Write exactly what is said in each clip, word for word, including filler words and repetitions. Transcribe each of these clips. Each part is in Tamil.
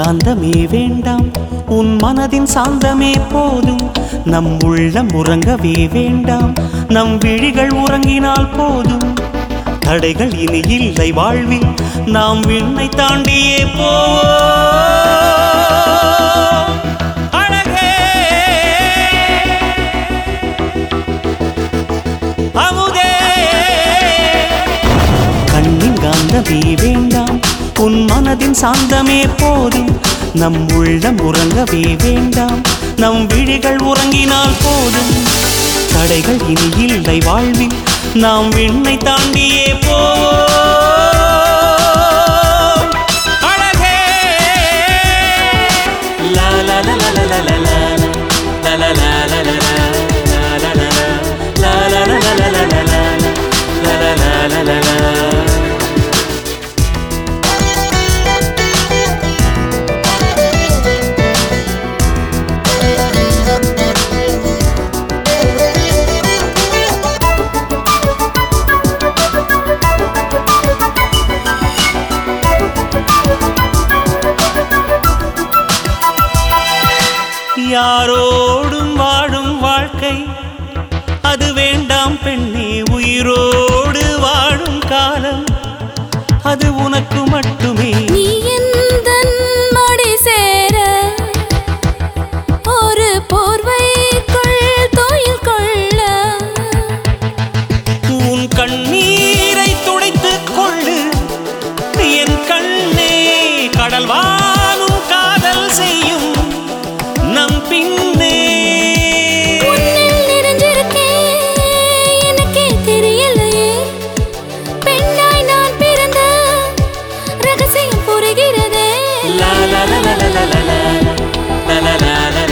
கண்ணிங்காந்தமே வேண்டாம், உன் மனதின் சாந்தமே போதும். நம் உள்ளம் உறங்கவே வேண்டாம், நம் விழிகள் உறங்கினால் போதும். தடைகள் இனி இல்லை வாழ்வில், நாம் விண்ணை தாண்டியே போவோம். அழகே அமுதே கண்ணிங்காந்தமே வேண்டாம், உன் மனதின் சாந்தமே போதும். நம் உள்ளம் உறங்கவே வேண்டாம், நம் விழிகள் உறங்கினால் போதும். தடைகள் இனி இல்லை வாழ்வில், நாம் விண்ணை தாண்டியே போவோம். அழகே லா லா லா லா லா லா லா லா லா லா லா யாரோடும் வாழும் வாழ்க்கை அது வேண்டாம் பெண்ணே, உயிரோடு வாழும் காலம் அது உனக்கு மட்டுமே. நீ எந்தன் மடி சேர ஒரு போர்வைக்குள் தோயில் கொள்ள, உன் கண்ணீரை துடைத்துக் கொள்ளு என் கண்ணே. கடல் வானும் காதல் செய்யும் நம் பின்னே. உன்னில் நிறைஞ்சிருக்கேன் எனக்கே தெரியலையே, பெண்ணாய் நான் பிறந்த ரகசியம் புரிகிறதே. லா லா லா லா லா லா லா லா லா லா லா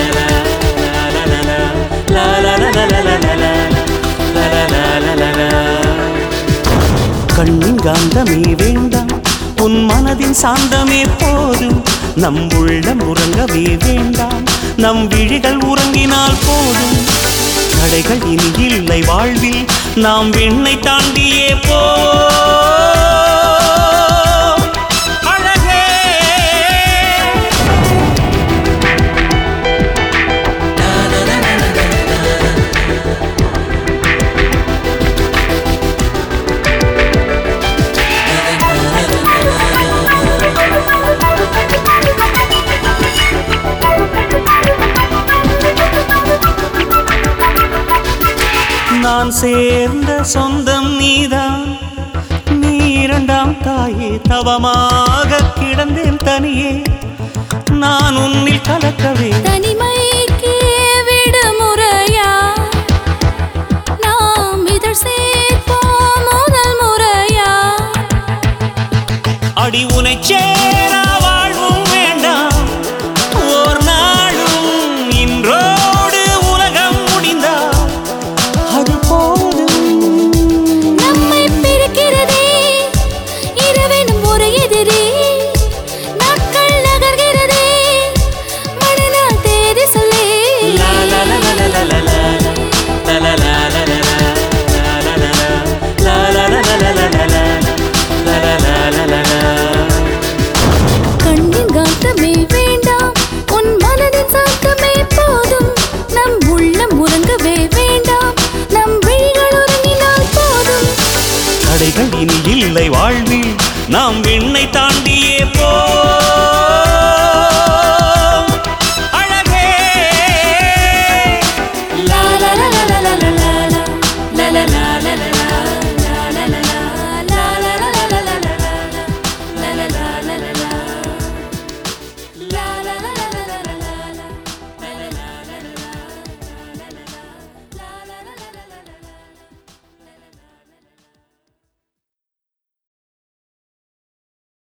லா லா. கண்ணிங்காந்தமே வேண்டாம், உன் மனதின் சாந்தமே போதும். நம் உள்ளம் உறங்கவே வேண்டாம், நம் விழிகள் உறங்கினால் போதும். தடைகள் இனி இல்லை வாழ்வில், நாம் விண்ணை தாண்டியே போவோம். அழகே நான் சேர்ந்த சொந்தம் நீதான், நீ இரண்டாம் தாயே. தவமாக கிடந்தேன் தனியே, நான் உன்னில் கலக்கவே. தனிமைக்கு விடுமுறையா, நாம் இதழ் சேர்ப்போம் முதல் முறையா. அடி உனை சேரா வாழ்வும் வேண்டாம் ஓர் நாளும், இன்றோடு உலகம் முடிந்தால் அது போதும். நம்மை பிரிக்கிறதே இரவெனும் ஒரு எதிரே, நாட்கள் நகர்கிறதே மறுநாள் தேதி சொல்லே. லா லா லா லா லா லா லா லா லா லா லா லா கண்ணிங்காந்தமே வேண்டாம், உன் மனதின் சாந்தமே போதும். நம் உள்ளம் உறங்கவே வேண்டாம், நம் விழிகள் உறங்கினால் போதும். தடைகள் இனி இல்லை வாழ்வில்,